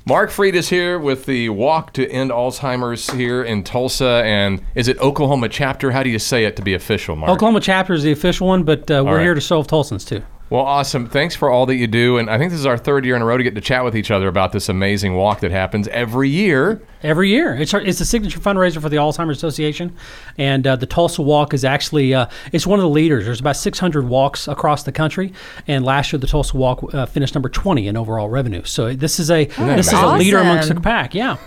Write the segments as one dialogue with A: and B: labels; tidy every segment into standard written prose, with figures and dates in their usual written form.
A: Mark Freed is here with the Walk to End Alzheimer's here in Tulsa. And is it Oklahoma chapter? How do you say it to be official, Mark?
B: Oklahoma chapter is the official one, but we're here to serve Tulsans too.
A: Well, awesome. Thanks for all that you do. And I think this is our third year in a row to get to chat with each other about this amazing walk that happens every year.
B: Every year. It's the signature fundraiser for the Alzheimer's Association. And the Tulsa Walk is actually, it's one of the leaders. There's about 600 walks across the country. And last year, the Tulsa Walk finished number 20 in overall revenue. So this is a leader amongst the pack. Yeah.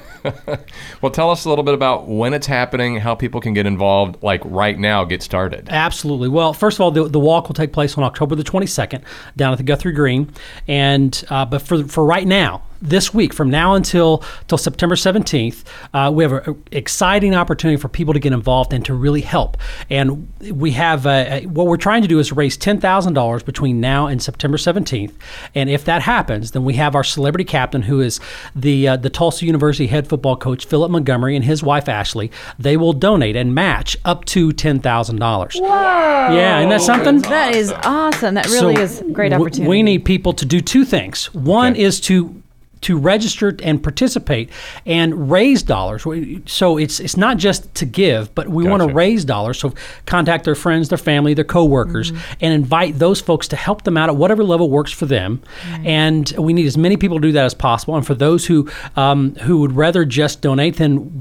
A: Well, tell us a little bit about when it's happening, how people can get involved, like right now, get started.
B: Absolutely. Well, first of all, the walk will take place on October the 22nd down at the Guthrie Green. And but for right now, this week, from now until September 17th, we have an exciting opportunity for people to get involved and to really help. And we have what we're trying to do is raise $10,000 between now and September 17th. And if that happens, then we have our celebrity captain, who is the Tulsa University head football coach, Philip Montgomery, and his wife, Ashley. They will donate and match up to $10,000.
C: Wow.
B: Yeah, isn't that something?
C: That is awesome. That really is a great opportunity.
B: We need people to do two things. One is to register and participate and raise dollars. So it's not just to give, but we want to raise dollars. So contact their friends, their family, their coworkers, and invite those folks to help them out at whatever level works for them. And we need as many people to do that as possible. And for those who would rather just donate, then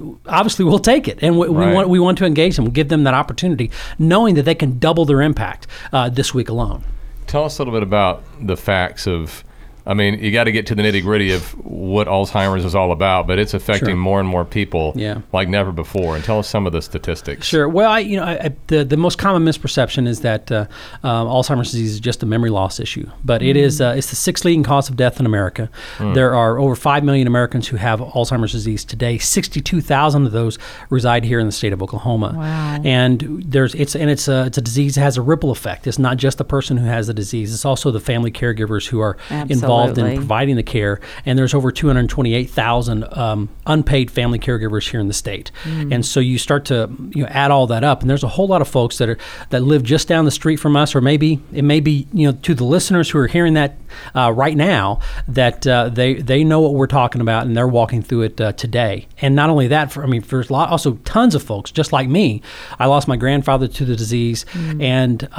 B: we'll take it. And we want to engage them, give them that opportunity, knowing that they can double their impact this week alone.
A: Tell us a little bit about the facts of, I mean, you got to get to the nitty-gritty of what Alzheimer's is all about, but it's affecting more and more people like never before. And tell us some of the statistics.
B: Sure. Well, the most common misperception is that Alzheimer's disease is just a memory loss issue, but it is. It's the sixth leading cause of death in America. There are over 5 million Americans who have Alzheimer's disease today. 62,000 of those reside here in the state of Oklahoma.
C: Wow.
B: And it's a disease that has a ripple effect. It's not just the person who has the disease; it's also the family caregivers who are involved in providing the care, and there's over 228,000 unpaid family caregivers here in the state. And so you start to add all that up, and there's a whole lot of folks that live just down the street from us, or maybe it may be to the listeners who are hearing that right now that they know what we're talking about, and they're walking through it today. And not only that, there's also tons of folks just like me. I lost my grandfather to the disease, and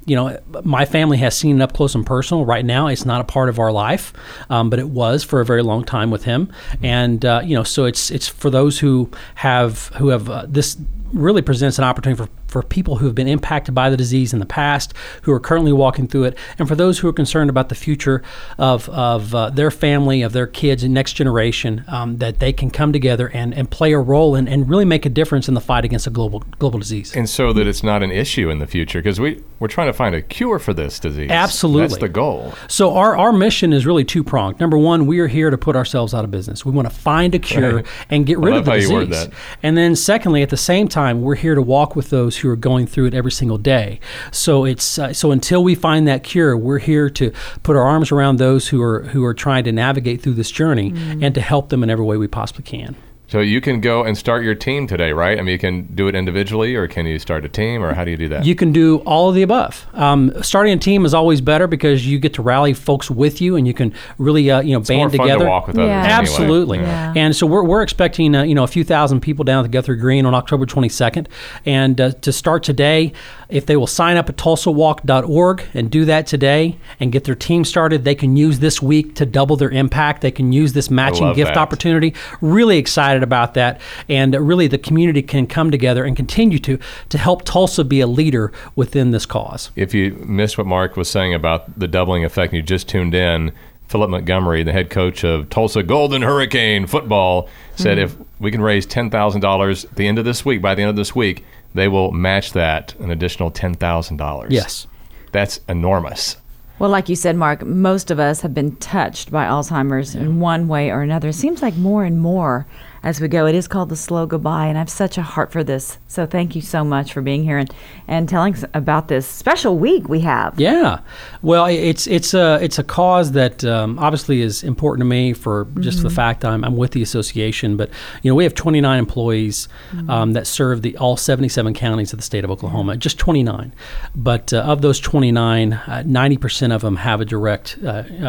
B: my family has seen it up close and personal. Right now, it's not a part of our life, but it was for a very long time with him. And so it's for those who have this really presents an opportunity for people who have been impacted by the disease in the past, who are currently walking through it, and for those who are concerned about the future of their family, of their kids and next generation, that they can come together and play a role and really make a difference in the fight against a global disease.
A: And so that it's not an issue in the future, because we're trying to find a cure for this disease.
B: Absolutely.
A: That's the goal.
B: So our mission is really two-pronged. Number one, we are here to put ourselves out of business. We want to find a cure and get rid of the disease. I love how you word that. And then secondly, at the same time, we're here to walk with those who are going through it every single day. So it's so until we find that cure, we're here to put our arms around those who are trying to navigate through this journey and to help them in every way we possibly can.
A: So you can go and start your team today, right? I mean, you can do it individually, or can you start a team, or how do you do that?
B: You can do all of the above. Starting a team is always better because you get to rally folks with you, and you can really,
A: it's
B: band
A: more fun
B: together.
A: To walk with others.
B: Absolutely.
A: Anyway.
B: Yeah. And so we're expecting, a few thousand people down at the Guthrie Green on October 22nd. And to start today, if they will sign up at tulsawalk.org and do that today and get their team started, they can use this week to double their impact. They can use this matching gift opportunity. Really excited about that, and really the community can come together and continue to help Tulsa be a leader within this cause.
A: If you missed what Mark was saying about the doubling effect and you just tuned in, Philip Montgomery, the head coach of Tulsa Golden Hurricane football, said if we can raise $10,000 at the end of this week, by the end of this week, they will match that an additional $10,000.
B: Yes.
A: That's enormous.
C: Well, like you said, Mark, most of us have been touched by Alzheimer's in one way or another. It seems like more and more as we go. It is called the slow goodbye, and I have such a heart for this. So thank you so much for being here and telling us about this special week we have.
B: Yeah. Well, it's a cause that obviously is important to me for just the fact I'm with the association. But, we have 29 employees that serve all 77 counties of the state of Oklahoma, just 29. But of those 29, 90% of them have a direct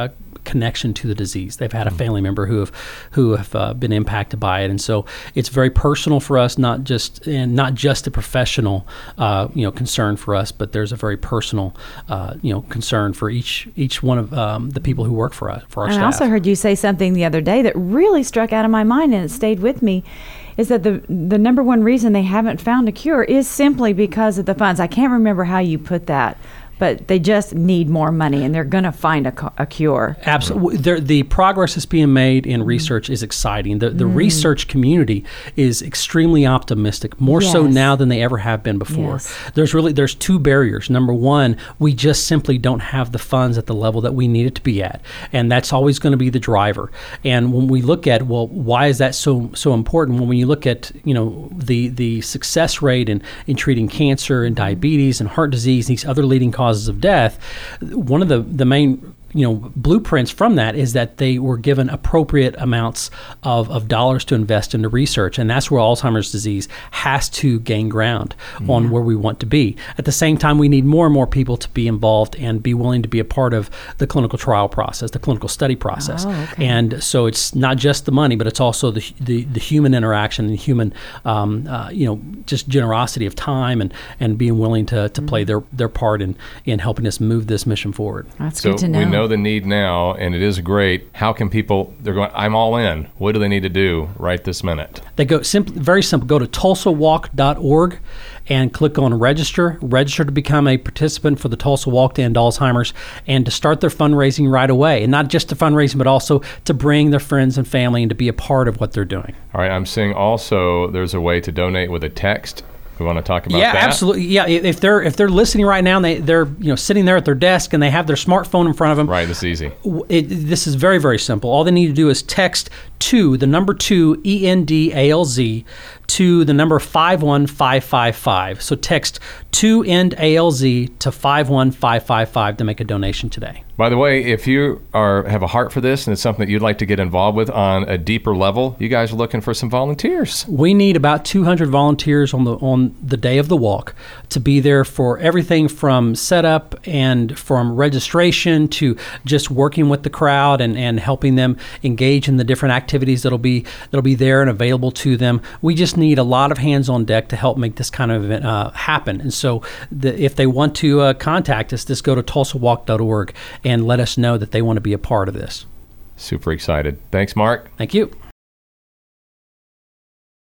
B: connection to the disease. They've had a family member who have been impacted by it, and so it's very personal for us, not just a professional concern for us, but there's a very personal concern for each one of the people who work for us, for our staff.
C: I also heard you say something the other day that really struck out of my mind, and it stayed with me, is that the number one reason they haven't found a cure is simply because of the funds. I can't remember how you put that, but they just need more money, and they're going to find a cure.
B: Absolutely. The progress that's being made in research is exciting. The research community is extremely optimistic, more so now than they ever have been before. Yes. There's two barriers. Number one, we just simply don't have the funds at the level that we need it to be at, and that's always going to be the driver. And when we look at, well, why is that so important? When you look at the success rate in treating cancer and diabetes and heart disease, these other leading causes of death, one of the main blueprints from that is that they were given appropriate amounts of dollars to invest into research, and that's where Alzheimer's disease has to gain ground on where we want to be. At the same time, we need more and more people to be involved and be willing to be a part of the clinical trial process, the clinical study process. And so it's not just the money, but it's also the human interaction and human just generosity of time and being willing to play their part in helping us move this mission forward.
C: That's good to know.
A: We know the need now, and it is great. How can people, they're going, I'm all in. What do they need to do right this minute?
B: They go very simple. Go to TulsaWalk.org and click on register to become a participant for the Tulsa Walk to End Alzheimer's, and to start their fundraising right away. And not just the fundraising, but also to bring their friends and family and to be a part of what they're doing.
A: All right, I'm seeing also there's a way to donate with a text. We want to talk about that?
B: Yeah, absolutely. Yeah, if they're listening right now and they're sitting there at their desk and they have their smartphone in front of them.
A: Right, this is easy.
B: This is very, very simple. All they need to do is text the number 2 ENDALZ to the number 51555. So text 2ENDALZ to 51555 to make a donation today.
A: By the way, if you have a heart for this and it's something that you'd like to get involved with on a deeper level, you guys are looking for some volunteers.
B: We need about 200 volunteers on the day of the walk to be there for everything from setup and from registration to just working with the crowd and helping them engage in the different activities that'll be there and available to them. We just need a lot of hands on deck to help make this kind of event happen. And so if they want to contact us, just go to TulsaWalk.org and let us know that they want to be a part of this.
A: Super excited. Thanks, Mark.
B: Thank you.